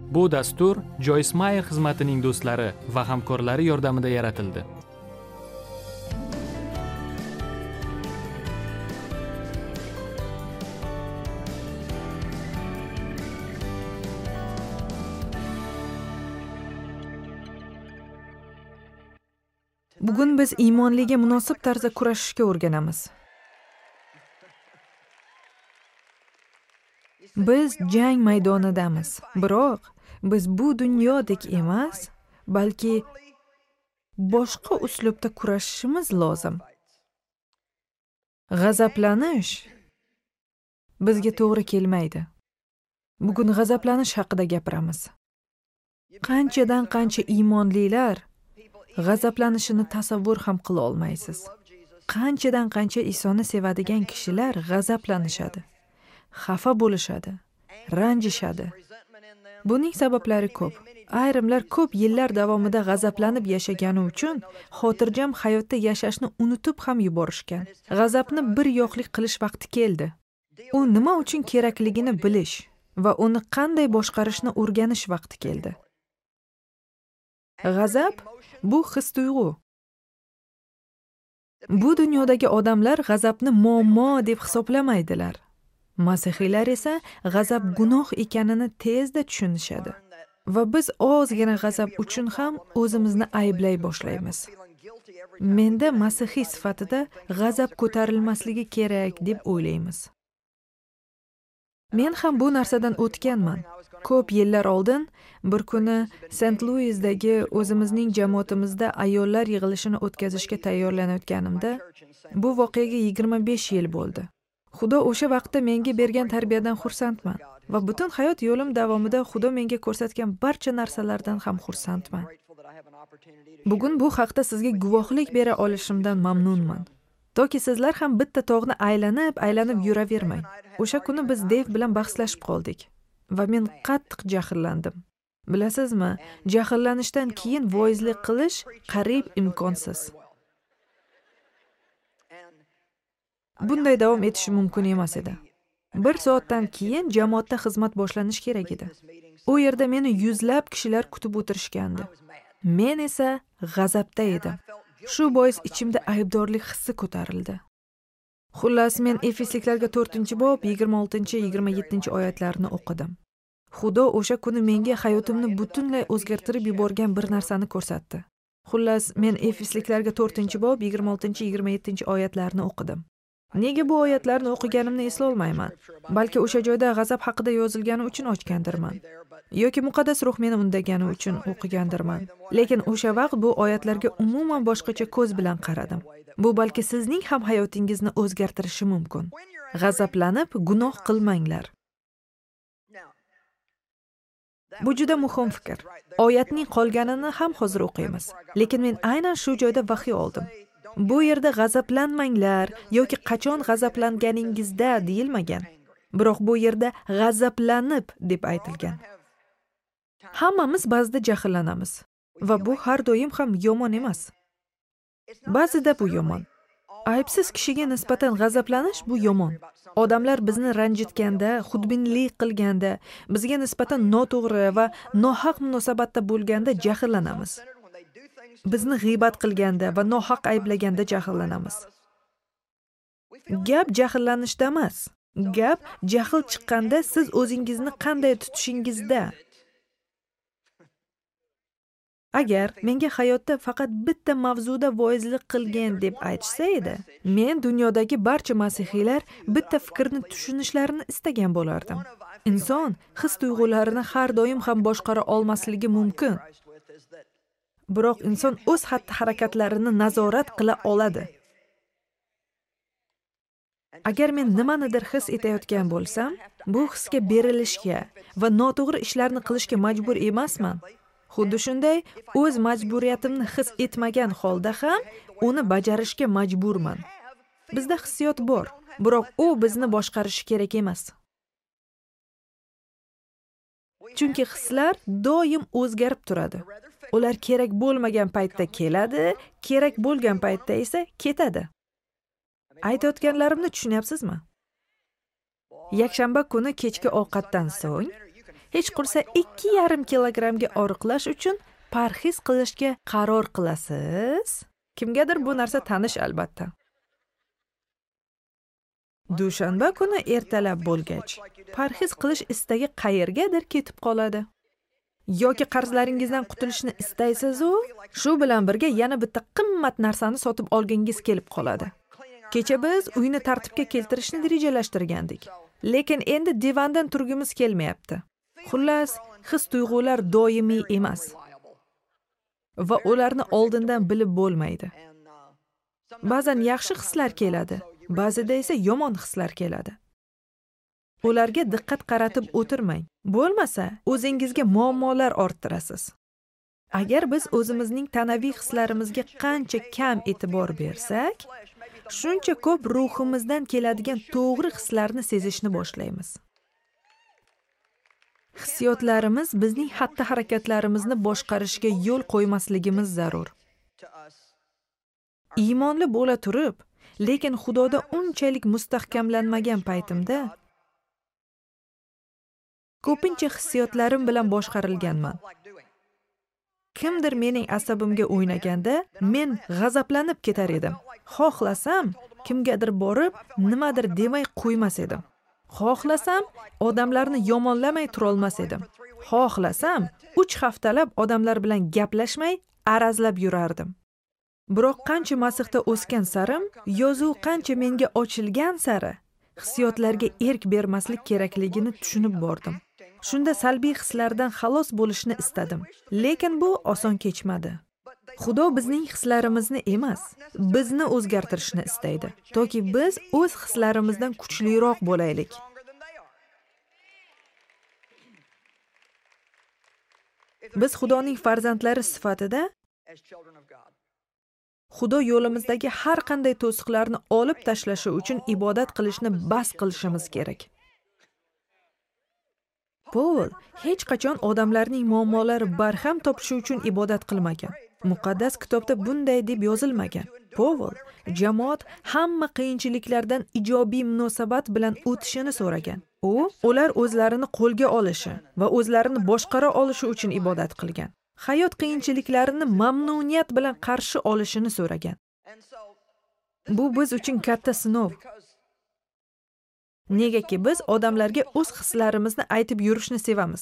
Bu dastur Joyce Meyer xizmatining do'stlari va hamkorlari yordamida yaratildi. Bugun biz iymonliga munosib tarzda kurashishga o'rganamiz. Biz jang maydonidamiz, biroq biz bu dunyodek emas, balki boshqa uslubda kurashishimiz lozim. G'azablanish bizga to'g'ri kelmaydi. Bugun g'azablanish haqida gapiramiz. Qanchadan qancha iymonlilar g'azablanishini tasavvur ham qila olmaysiz. Qanchadan qancha Isoni sevadigan kishilar g'azablanishadi, xafa bo'lishadi, ranjishadi. Buning sabablari ko'p. Ayrimlar ko'p yillar davomida g'azablanib yashagani uchun xotirjam hayotda yashashni unutib ham yuborishgan. G'azabni bir yoqlik qilish vaqti keldi. U nima uchun kerakligini bilish va uni qanday boshqarishni o'rganish vaqti keldi. G'azab bu his-tuyg'u. Bu dunyodagi odamlar g'azabni muammo deb hisoblamaydilar. Masihiylar esa g'azab gunoh ekanini tezda tushunishadi. Va biz ozgina g'azab uchun ham o'zimizni ayblay boshlaymiz. Menda masihiy sifatida g'azab ko'tarilmasligi kerak deb o'ylaymiz. Men ham bu narsadan o'tganman. Ko'p yillar oldin bir kuni St. Louisdagi o'zimizning jamoatimizda ayollar yig'ilishini o'tkazishga tayyorlanayotganimda, bu voqeaga 25 yil bo'ldi. Xudo o'sha vaqtda menga bergan tarbiyadan xursandman va butun hayot yo'lim davomida Xudo menga ko'rsatgan barcha narsalardan ham xursandman. Bugun bu haqda sizga guvohlik bera olishimdan mamnunman. Toki sizlar ham bitta tog'ni aylanib yuravermang. O'sha kuni biz Dave bilan bahslashib qoldik va men qattiq jahllandim. Bilasizmi, jahllanishdan keyin voizlik qilish qariyb imkonsiz. Bunday davom etishi mumkin emas edi. 1 soatdan keyin jamoatda xizmat boshlanish kerak edi. U yerda meni yuzlab kishilar kutib o'tirishgandi. Men esa g'azabda edim. Shu bois ichimda aybdorlik hissi ko'tarildi. Xullas, men Efesliklarga 4-bob 26-27 oyatlarini o'qidim. Xudo o'sha kuni menga hayotimni butunlay o'zgartirib yuborgan bir narsani ko'rsatdi. Xullas, men Efesliklarga 4-bob 26-27 oyatlarini o'qidim. Nega bu oyatlarni o'qiganimni eslolmayman. Balki o'sha joyda g'azab haqida yozilgani uchun ochgandirman. Yoki muqaddas ruh meni undagani uchun o'qigandirman. Lekin o'sha vaqt bu oyatlarga umuman boshqacha ko'z bilan qaradim. Bu balki sizning ham hayotingizni o'zgartirishi mumkin. G'azablanib, gunoh qilmanglar. Bu juda muhim fikr. Oyatning qolganini ham hozir o'qiymiz. Lekin men aynan shu joyda vahiy oldim. Bu yerda g'azablanmanglar yoki qachon g'azablanganingizda deyilmagan. Biroq bu yerda g'azablanib deb aytilgan. Hammamiz ba'zida jahllanamiz va bu har doim ham yomon emas. Ba'zida bu yomon. Aybsiz kishiga nisbatan g'azablanish bu yomon. Odamlar bizni ranjitganda, xudbinlik qilganda, bizga nisbatan noto'g'ri va nohaq munosabatda bo'lganda jahllanamiz. Bizni g'iybat qilganda va nohaq ayblaganda jahllanamiz. Gap jahllanishda emas. Gap jahl chiqqanda siz o'zingizni qanday tutishingizda. Agar menga hayotda faqat bitta mavzuda voizlik qilgan deb aytishsa edi, men dunyodagi barcha masihiylar bitta fikrni tushunishlarini istagan bo'lardim. Inson his-tuyg'ularini har doim ham boshqara olmasligi mumkin. Biroq inson o'z xatti-harakatlarini nazorat qila oladi. Agar men nimanidir his etayotgan bo'lsam, bu hisga berilishga va noto'g'ri ishlarni qilishga majbur emasman. Xuddi shunday, o'z majburiyatimni his etmagan holda ham uni bajarishga majburman. Bizda hissiyot bor, biroq u bizni boshqarishi kerak emas. Chunki hislar doim o'zgarib turadi. Ular kerak bo'lmagan paytda keladi, kerak bo'lgan paytda esa ketadi. Aytayotganlarimni tushunyapsizmi? Yakshanba kuni kechki ovqatdan so'ng hech qursa 2,5 kilogrammga oriqlash uchun parhez qilishga qaror qilasiz. Kimgadir bu narsa tanish albatta. Dushanba kuni ertalab bo'lgach, parhez qilish istagi qayergadir ketib qoladi. Yoki qarzlaringizdan qutulishni istaysiz-u, shu bilan birga yana bitta qimmat narsani sotib olgingiz kelib qoladi. Kecha biz uyni tartibga keltirishni rejalashtirgandik, lekin endi divandan turgimiz kelmayapti. Xullas, his-tuyg'ular doimiy emas va ularni oldindan bilib bo'lmaydi. Ba'zan yaxshi hislar keladi, ba'zida esa yomon hislar keladi. Ularga diqqat qaratib o'tirmang. Bo'lmasa, o'zingizga muammolar orttirasiz. Agar biz o'zimizning tanaviy hislarimizga qancha kam e'tibor bersak, shuncha ko'p ruhimizdan keladigan to'g'ri hislarni sezishni boshlaymiz. Hissiyotlarimiz bizning xatti-harakatlarimizni boshqarishiga yo'l qo'ymasligimiz zarur. Iymonli bo'la turib, lekin Xudoda unchalik mustahkamlanmagan paytimda ko'pincha hissiyotlarim bilan boshqarilganman. Kimdir mening asabimga o'ynaganda, men g'azablanib ketar edim. Xohlasam, kimgadir borib, nimadir demay qo'ymas edim. Xohlasam, odamlarni yomonlamay tura olmas edim. Xohlasam, 3 haftalab odamlar bilan gaplashmay, arazlab yurardim. Biroq qancha masihda o'sgan sarim, yozuv qancha menga ochilgan sari, hissiyotlarga erk bermaslik kerakligini tushunib bordim. Shunda salbiy hislardan xalos bo'lishni istadim, lekin bu oson kechmadi. Xudo bizning hislarimizni emas, bizni o'zgartirishni istaydi, toki biz o'z hislarimizdan kuchliroq bo'laylik. Biz Xudoning farzandlari sifatida Xudo yo'limizdagi har qanday to'siqlarni olib tashlashi uchun ibodat qilishni bas qilishimiz kerak. Paul hech qachon odamlarning muammolari barham topishi uchun ibodat qilmagan. Muqaddas kitobda bunday deb yozilmagan. Paul jamoat hamma qiyinchiliklardan ijobiy munosabat bilan o'tishini so'ragan. Ular o'zlarini qo'lga olishi va o'zlarini boshqara olishi uchun ibodat qilgan. Hayot qiyinchiliklarini mamnuniyat bilan qarshi olishini so'ragan. Bu biz uchun katta sinov. Negaki biz odamlarga o'z hislarimizni aytib yurishni sevamiz.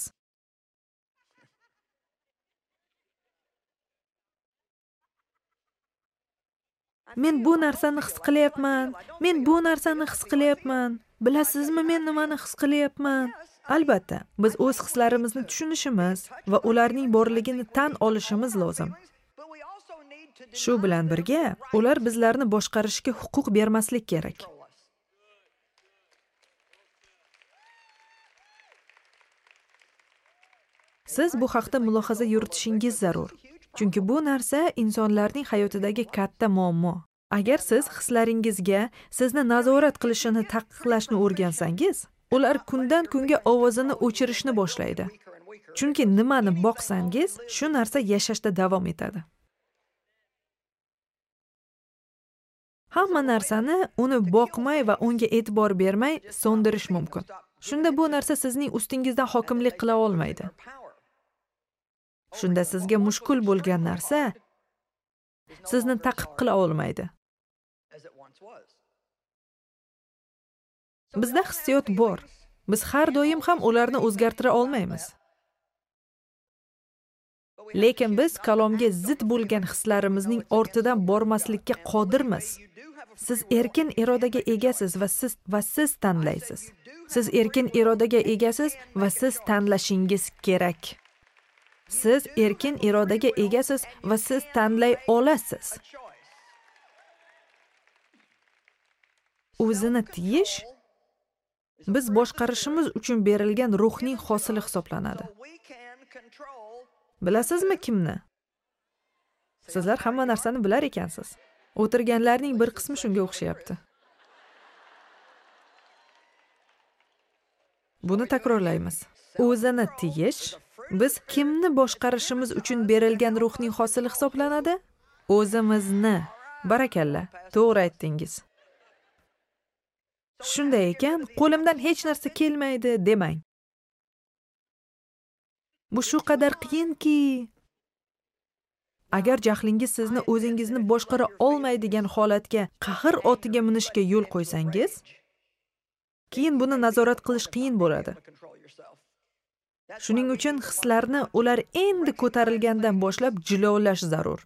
Men bu narsani his qilyapman. Men bu narsani his qilyapman. Bilasizmi, men nimani his qilyapman? Albatta, biz o'z hislarimizni tushunishimiz va ularning borligini tan olishimiz lozim. Shu bilan birga, ular bizlarni boshqarishga huquq bermaslik kerak. Siz bu haqda mulohaza yuritishingiz zarur. Chunki bu narsa insonlarning hayotidagi katta muammo. Agar siz hislaringizga sizni nazorat qilishini taqiqlashni o'rgansangiz, ular kundan kunga ovozini o'chirishni boshlaydi. Chunki nimani boqsangiz, shu narsa yashashda davom etadi. Hamma narsani uni boqmay va unga e'tibor bermay so'ndirish mumkin. Shunda bu narsa sizning ustingizdan hokimlik qila olmaydi. Shunda sizga mushkul bo'lgan narsa sizni ta'qib qila olmaydi. Bizda hissiyot bor. Biz har doim ham ularni o'zgartira olmaymiz. Lekin biz kalomga zid bo'lgan hislarimizning ortidan bormaslikka qodirmiz. Siz erkin irodaga egasiz va siz tanlaysiz. Siz erkin irodaga egasiz va siz tanlashingiz kerak. Siz erkin irodaga egasiz va siz tanlay olasiz. O'zini tiyish biz boshqarishimiz uchun berilgan ruhning hosili hisoblanadi. Bilasizmi kimni? Sizlar hamma narsani bilar ekansiz. O'tirganlarning bir qismi shunga o'xshayapti. Buni takrorlaymiz. O'zini tiyish biz kimni boshqarishimiz uchun berilgan ruhning hosili hisoblanadi? O'zimizni. Barakalla, to'g'ri aytdingiz. Shunday ekan, qo'limdan hech narsa kelmaydi demang. Bu shu qadar qiyinki, agar jahlingiz sizni o'zingizni boshqara olmaydigan holatga, qahr otiga minishga yo'l qo'ysangiz, keyin buni nazorat qilish qiyin bo'ladi. Shuning uchun hislarni ular endi ko'tarilgandan boshlab jilovlash zarur.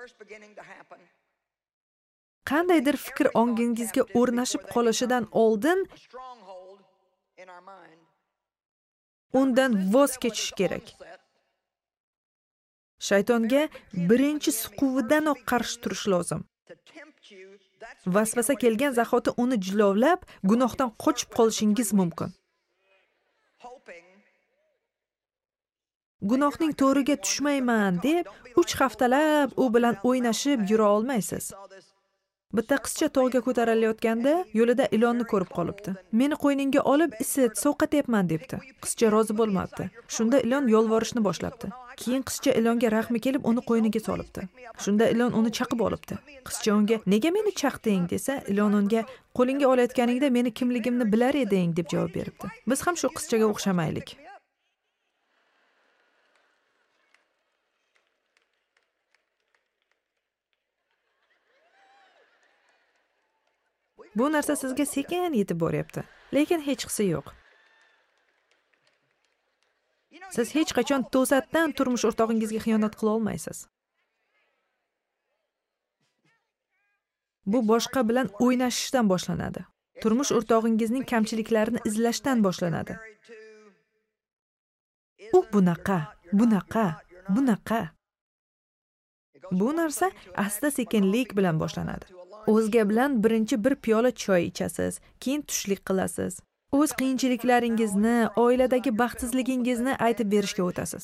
Qandaydir fikr ongingizga o'rnashib qolishidan oldin undan voz kechish kerak. Shaytonga birinchi siquvdanoq qarshi turish lozim. Vasvasa kelgan zahoti uni jilovlab, gunohdan qochib qolishingiz mumkin. Gunohning to'riga tushmayman deb 3 haftalab u bilan o'ynashib yura olmaysiz. Bitta qizcha tog'ga ko'tarilayotganda yo'lida ilonni ko'rib qolibdi. Meni qo'yningga olib isit, sovqatyapman debdi. Qizcha rozi bo'lmabdi. Shunda ilon yolvorishni boshlabdi. Keyin qizcha ilonga rahmi kelib uni qo'yniga solibdi. Shunda ilon uni chaqib olibdi. Qizcha unga "Nega meni chaqding?" desa, ilon unga "Qo'lingga olayotganingda meni kimligimni bilar eding" deb javob beribdi. Biz ham shu qizchaga o'xshamaylik. Bu narsa sizga sekin yetib boryapti, lekin hech qisi yo'q. Siz hech qachon to'satdan turmush o'rtog'ingizga xiyonat qila olmaysiz. Bu boshqa bilan o'ynashishdan boshlanadi. Turmush o'rtog'ingizning kamchiliklarini izlashdan boshlanadi. U bunaqa. Bu narsa asta-sekinlik bilan boshlanadi. O'zga bilan birinchi bir piyola choy ichasiz, keyin tushlik qilasiz. O'z qiyinchiliklaringizni, oiladagi baxtsizligingizni aytib berishga o'tasiz.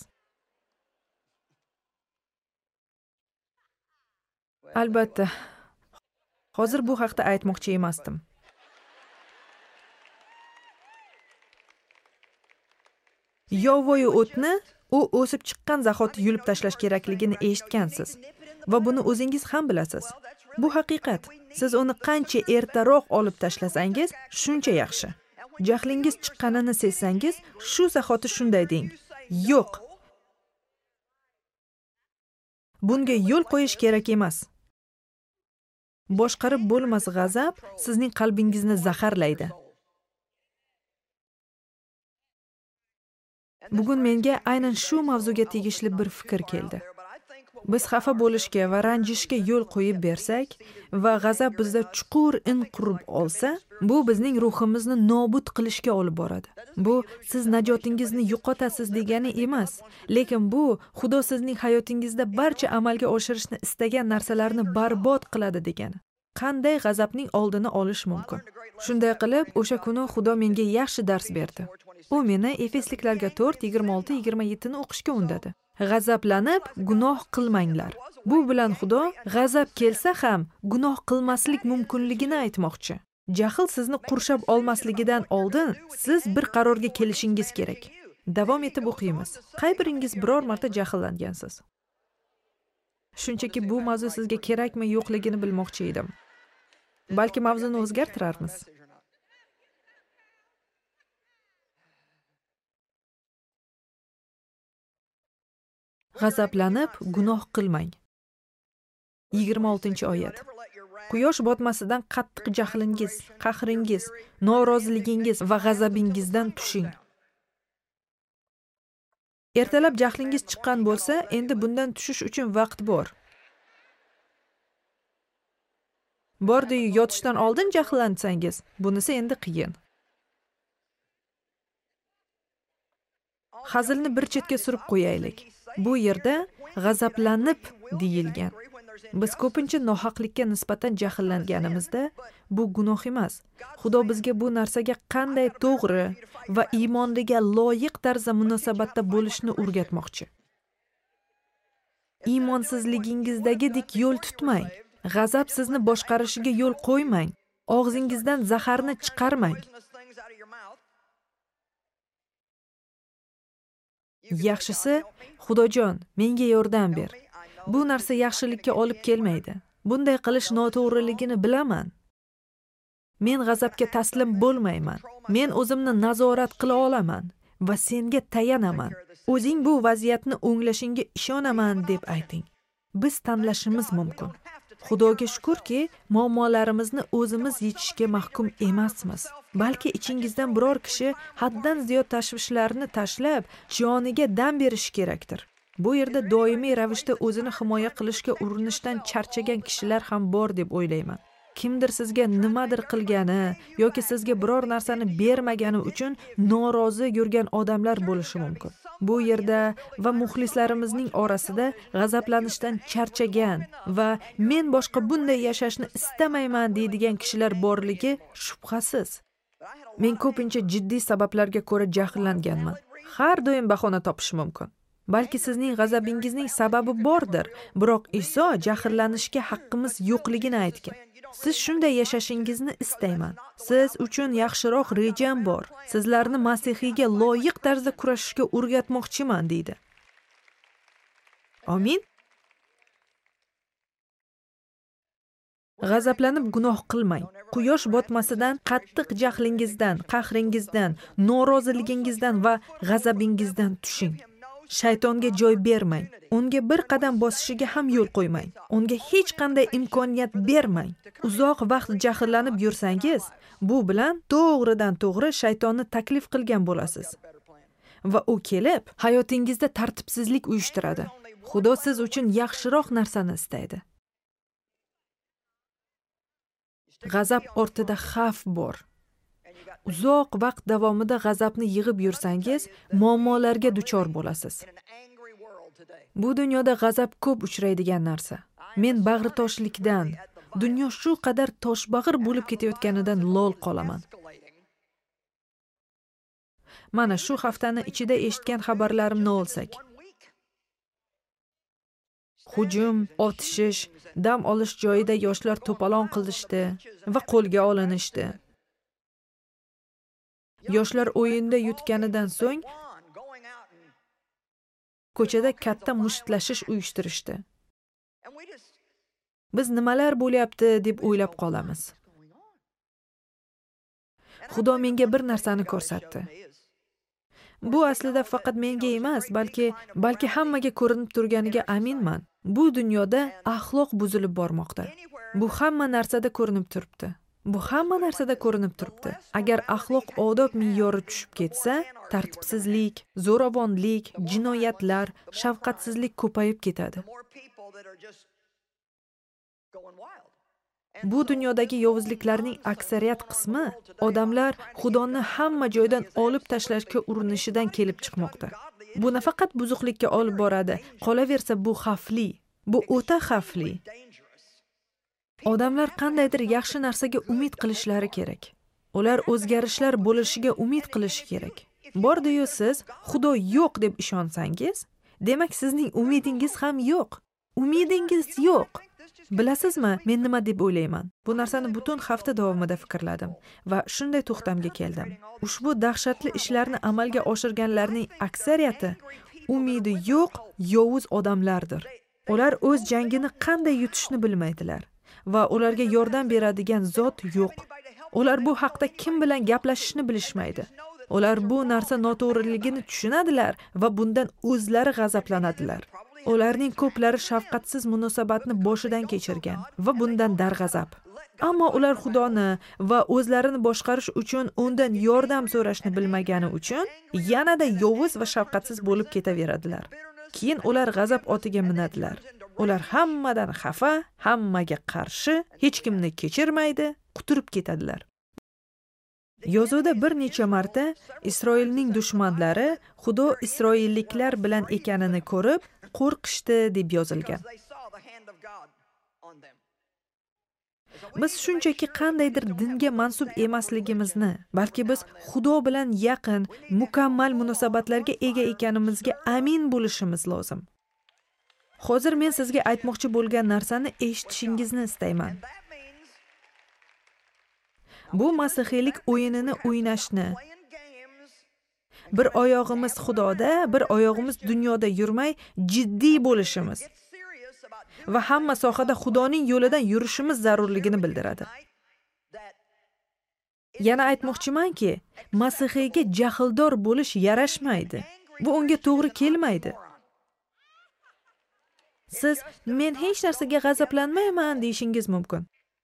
Albatta, hozir bu haqda aytmoqchi emasdim. Yovvoyi o'tni u o'sib chiqqan zahoti yulib tashlash kerakligini eshitgansiz va buni o'zingiz ham bilasiz. Bu haqiqat. Siz uni qancha ertaroq olib tashlasangiz, shuncha yaxshi. Jahlingiz chiqqanini sezsangiz, shu zahoti shunday deng: "Yo'q. Bunga yo'l qo'yish kerak emas." Boshqarib bo'lmas g'azab sizning qalbingizni zaharlaydi. Bugun menga aynan shu mavzuga tegishli bir fikr keldi. Biz xafa bo'lishga va ranjishga yo'l qo'yib bersak va g'azab bizda chuqur in qurib olsa, bu bizning ruhimizni nobud qilishga olib boradi. Bu siz najotingizni yo'qotasiz degani emas, lekin bu Xudo sizning hayotingizda barcha amalga oshirishni istagan narsalarni barbod qiladi degani. Qanday g'azabning oldini olish mumkin? Shunday qilib, o'sha kuni Xudo menga yaxshi dars berdi. U meni Efesliklarga 4:26-27 ni o'qishga undadi. G'azablanib, gunoh qilmanglar. Bu bilan Xudo g'azab kelsa ham gunoh qilmaslik mumkinligini aytmoqchi. Jahl sizni qurshab olmasligidan oldin siz bir qarorga kelishingiz kerak. Davom etib o'qiymiz. Qay biringiz biror marta jahllangansiz? Shunchaki bu mavzu sizga kerakmi yo'qligini bilmoqchi edim. Balki mavzuni o'zgartirarmiz. G'azablanib, gunoh qilmang. 26-oyat. Quyosh botmasidan qattiq jahlingiz, qahringiz, noroziligingiz va g'azabingizdan tushing. Ertalab jahlingiz chiqqan bo'lsa, endi bundan tushish uchun vaqt bor. Bordi-yu yotishdan oldin jahllansangiz, bunisi endi qiyin. Hazilni bir chetga surib qo'yaylik. Bu yerda g'azablanib deyilgan. Biz ko'pincha nohaqlikka nisbatan jahllanganimizda bu gunoh emas. Xudo bizga bu narsaga qanday to'g'ri va iymonliga loyiq tarzda munosabatda bo'lishni o'rgatmoqchi. Iymonsizligingizdagidek yo'l tutmang. G'azab sizni boshqarishiga yo'l qo'ymang. Og'zingizdan zaharni chiqarmang. Yaxshisi, Xudojon, menga yordam ber. Bu narsa yaxshilikka olib kelmaydi. Bunday qilish noto'g'riligini bilaman. Men g'azabga taslim bo'lmayman. Men o'zimni nazorat qila olaman. va senga tayanaman. O'zing bu vaziyatni o'nglashingga ishonaman deb ayting. Biz tanlashimiz mumkin. Xudoga shukrki, muammolarimizni o'zimiz yechishga mahkum emasmiz. Balki ichingizdan biror kishi haddan ziyod tashvishlarni tashlab, joniga dam berishi kerakdir. Bu yerda doimiy ravishda o'zini himoya qilishga urinishdan charchagan kishilar ham bor deb o'ylayman. Kimdir sizga nimadir qilgani yoki sizga biror narsani bermagani uchun norozi yurgan odamlar bo'lishi mumkin. Bu yerda va muxlislarimizning orasida g'azablanishdan charchagan va men boshqa bunday yashashni istamayman deydigan kishilar borligi shubhasiz. Men ko'pincha jiddiy sabablarga ko'ra jahllanganman. Har doim bahona topish mumkin. Balki sizning g'azabingizning sababi bordir, biroq Iso jahllanishga haqqimiz yo'qligini aytgan. Siz shunday yashashingizni istayman. Siz uchun yaxshiroq rejam bor. Sizlarni Masihiyga loyiq tarzda kurashishga o'rgatmoqchiman deydi. Amin. G'azablanib gunoh qilmang. Quyosh botmasidan qattiq jahlingizdan, qahringizdan, noroziligingizdan va g'azabingizdan tushing. Shaytonga joy bermang. Unga bir qadam bosishiga ham yo'l qo'ymang. Unga hech qanday imkoniyat bermang. Uzoq vaqt jahllanib yursangiz, bu bilan to'g'ridan-to'g'ri shaytonni taklif qilgan bo'lasiz. Va u kelib, hayotingizda tartibsizlik uyushtiradi. Xudo siz uchun yaxshiroq narsani istaydi. G'azab ortida xavf bor. Uzoq vaqt davomida g'azabni yig'ib yursangiz, muammolarga duchor bo'lasiz. Bu dunyoda g'azab ko'p uchraydigan narsa. Men bag'ritoshlikdan, dunyo shu qadar toshbag'ir bo'lib ketayotganidan lol qolaman. Mana shu haftani ichida eshitgan xabarlarimni olsak. Hujum, otishish, dam olish joyida yoshlar to'polon qilishdi va qo'lga olinishdi. Yoshlar o'yinda yutganidan so'ng ko'chada katta mushtlashish uyushtirishdi. Biz nimalar bo'lyapti deb o'ylab qolamiz. Xudo menga bir narsani ko'rsatdi. Bu aslida faqat menga emas, balki hammaga ko'rinib turganiga aminman. Bu dunyoda axloq buzilib bormoqda. Bu hamma narsada ko'rinib turibdi. Agar axloq odob me'yori tushib ketsa, tartibsizlik, zo'ravonlik, jinoyatlar, shafqatsizlik ko'payib ketadi. Bu dunyodagi yovuzliklarning aksariyat qismi odamlar Xudoni hamma joydan olib tashlashga urinishidan kelib chiqmoqda. Bu nafaqat buzuqlikka olib boradi, qolaversa bu xavfli. Bu o'ta xavfli. Odamlar qandaydir yaxshi narsaga umid qilishlari kerak. Ular o'zgarishlar bo'lishiga umid qilishi kerak. Bordi-yu siz Xudo yo'q deb ishonsangiz, demak sizning umidingiz ham yo'q. Umidingiz yo'q. Bilasizmi, men nima deb o'ylayman? Bu narsani butun hafta davomida fikrladim va shunday to'xtamga keldim. Ushbu dahshatli ishlarni amalga oshirganlarning aksariyati umidi yo'q, yovuz odamlardir. Ular o'z jangini qanday yutishni bilmaydilar va ularga yordam beradigan zot yo'q. Ular bu haqda kim bilan gaplashishni bilishmaydi. Ular bu narsa noto'g'riligini tushunadilar va bundan o'zlari g'azablanadilar. Ularning ko'plari shafqatsiz munosabatni boshidan kechirgan va bundan darg'azab. Ammo ular Xudoni va o'zlarini boshqarish uchun undan yordam so'rashni bilmagani uchun yanada yovuz va shafqatsiz bo'lib ketaveradilar. Keyin ular g'azab otiga minadilar. Ular hammadan xafa, hammaga qarshi, hech kimni kechirmaydi, quturib ketadilar. Yozuvda bir necha marta Isroilning dushmanlari Xudo isroilliklar bilan ekanini ko'rib, qo'rqishdi deb yozilgan. Biz shunchaki qandaydir dinga mansub emasligimizni, balki biz Xudo bilan yaqin, mukammal munosabatlarga ega ekanimizga amin bo'lishimiz lozim. Hozir men sizga aytmoqchi bo'lgan narsani eshitishingizni istayman. Bu masihiylik o'yinini o'ynashni. Bir oyog'imiz Xudoda, bir oyog'imiz dunyoda yurmay jiddiy bo'lishimiz va hamma sohada Xudoning yo'lidan yurishimiz zarurligini bildiradi. Yana aytmoqchimanki, Masihiyga jahldor bo'lish yarashmaydi. Bu unga to'g'ri kelmaydi. Siz men hech narsaga g'azablanmayman deyishingiz mumkin.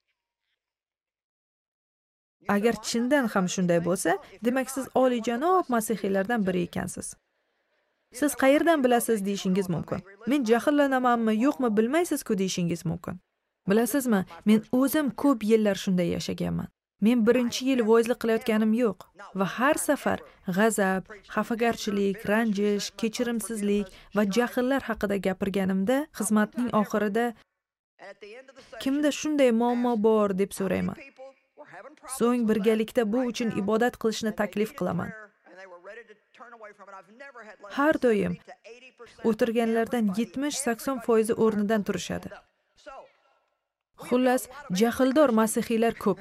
Agar chindan ham shunday bo'lsa, demak siz oliyjanob masihiylardan biri ekansiz. Siz qayerdan bilasiz deyishingiz mumkin. Men jahllanamanmi, yo'qmi bilmaysiz-ku deyishingiz mumkin. Bilasizmi, men o'zim ko'p yillar shunday yashaganman. Men birinchi yil voizlik qilayotganim yo'q va har safar g'azab, xafagarchilik, ranjish, kechirimsizlik va jahllar haqida gapirganimda, xizmatning oxirida kimda shunday muammo bor deb so'rayman. So'ng birgalikda bu uchun ibodat qilishni taklif qilaman. Har doim o'tirganlardan 70-80% o'rnidan turishadi. Xullas, jahldor masihiylar ko'p.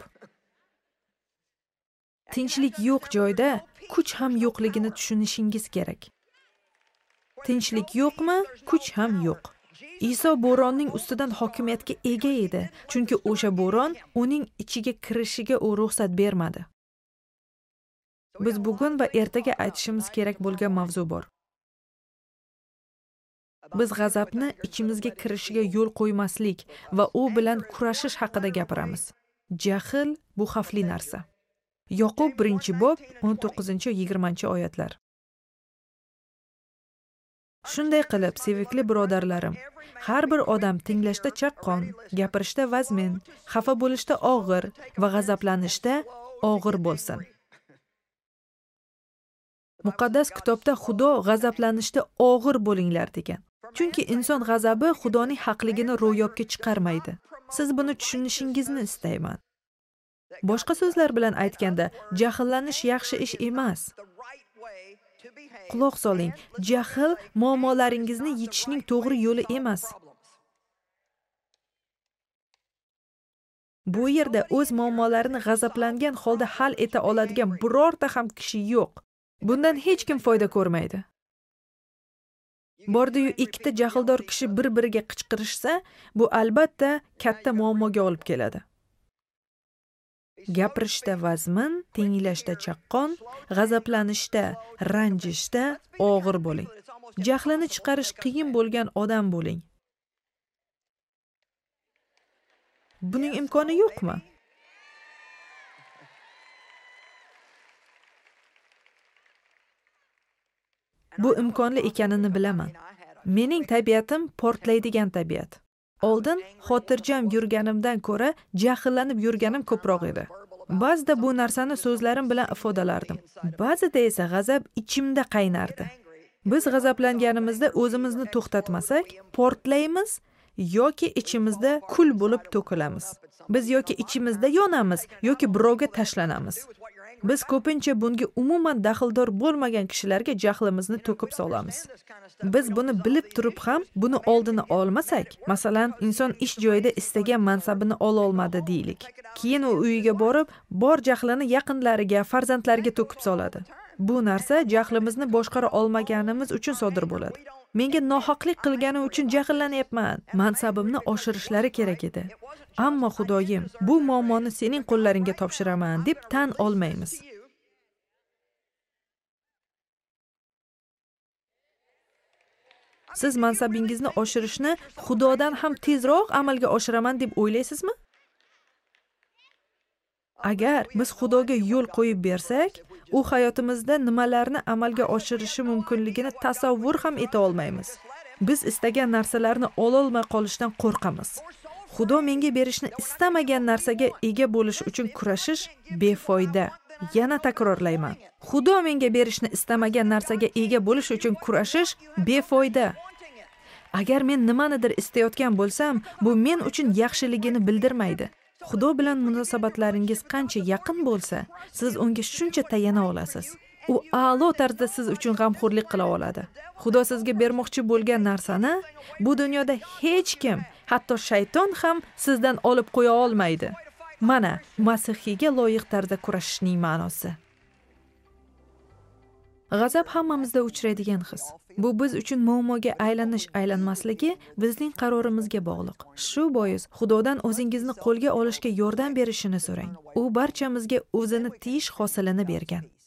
Tinchlik yo'q joyda kuch ham yo'qligini tushunishingiz kerak. Tinchlik yo'qmi, kuch ham yo'q. Iso bo'ronning ustidan hokimiyatga ega edi, chunki o'sha bo'ron uning ichiga kirishiga u ruxsat bermadi. Biz bugun va ertaga aytishimiz kerak bo'lgan mavzu bor. Biz g'azabni ichimizga kirishiga yo'l qo'ymaslik va u bilan kurashish haqida gapiramiz. Jahl bu xavfli narsa. Yoqub 1-bob 19-20 oyatlar. Shunday qilib, sevikli birodarlarim, har bir odam tinglashda chaqqon, gapirishda vazmin, xafa bo'lishda og'ir va g'azablanishda og'ir bo'lsin. Muqaddas kitobda Xudo g'azablanishda og'ir bo'linglar degan. Chunki inson g'azabi Xudoning haqligini ro'yobga chiqarmaydi. Siz buni tushunishingizni istayman. Boshqa so'zlar bilan aytganda, jahllanish yaxshi ish emas. Quloq soling, jahl muammolaringizni yechishning to'g'ri yo'li emas. Bu yerda o'z muammolarini g'azablangan holda hal eta oladigan birorta ham kishi yo'q. Bundan hech kim foyda ko'rmaydi. Bordi-yu ikkita jahldor kishi bir-biriga qichqirishsa, bu albatta katta muammoga olib keladi. Gapirishda vazmin, tinglashda chaqqon, g'azablanishda, ranjishda og'ir bo'ling. Jahlini chiqarish qiyin bo'lgan odam bo'ling. Buning imkoni yo'qmi? Bu imkonli ekanini bilaman. Mening tabiatim portlaydigan tabiat. Oldin xotirjam yurganimdan ko'ra jahllanib yurganim ko'proq edi. Ba'zida bu narsani so'zlarim bilan ifodalardim. Ba'zida esa g'azab ichimda qaynardi. Biz g'azablanganimizda o'zimizni to'xtatmasak, portlaymiz yoki ichimizda kul bo'lib to'kilamiz. Biz yoki ichimizda yonamiz yoki birovga tashlanamiz. Biz ko'pincha bunga umuman daxldor bo'lmagan kishilarga jahlimizni to'kib solamiz. Biz buni bilib turib ham buni oldini olmasak, masalan, inson ish joyida istagan mansabini ola olmadi deylik. Keyin u uyiga borib, bor jahlini yaqinlariga, farzandlariga to'kib soladi. Bu narsa jahlimizni boshqara olmaganimiz uchun sodir bo'ladi. Menga nohaqlik qilgani uchun jahllanyapman. Mansabimni oshirishlari kerak edi. Ammo Xudoyim, bu muammoni sening qo'llaringga topshiraman deb tan olmaymiz. Siz mansabingizni oshirishni Xudodan ham tezroq amalga oshiraman deb o'ylaysizmi? Agar biz Xudoga yo'l qo'yib bersak, u hayotimizda nimalarni amalga oshirishi mumkinligini tasavvur ham eta olmaymiz. Biz istagan narsalarni ololmay qolishdan qo'rqamiz. Xudo menga berishni istamagan narsaga ega bo'lish uchun kurashish befoyda. Yana takrorlayman. Xudo menga berishni istamagan narsaga ega bo'lish uchun kurashish befoyda. Agar men nimanidir istayotgan bo'lsam, bu men uchun yaxshiligini bildirmaydi. Xudo bilan munosabatlaringiz qancha yaqin bo'lsa, siz unga shuncha tayana olasiz. U a'lo tarzda siz uchun g'amxo'rlik qila oladi. Xudo sizga bermoqchi bo'lgan narsani bu dunyoda hech kim, hatto shayton ham sizdan olib qo'ya olmaydi. Mana Masihiyga loyiq tarzda kurashishning ma'nosi. G'azab hammamizda uchraydigan his. Bu biz uchun muammoga aylanmasligi bizning qarorimizga bog'liq. Shu bois Xudodan o'zingizni qo'lga olishga yordam berishini so'rang. U barchamizga o'zini tiyish hosilini bergan.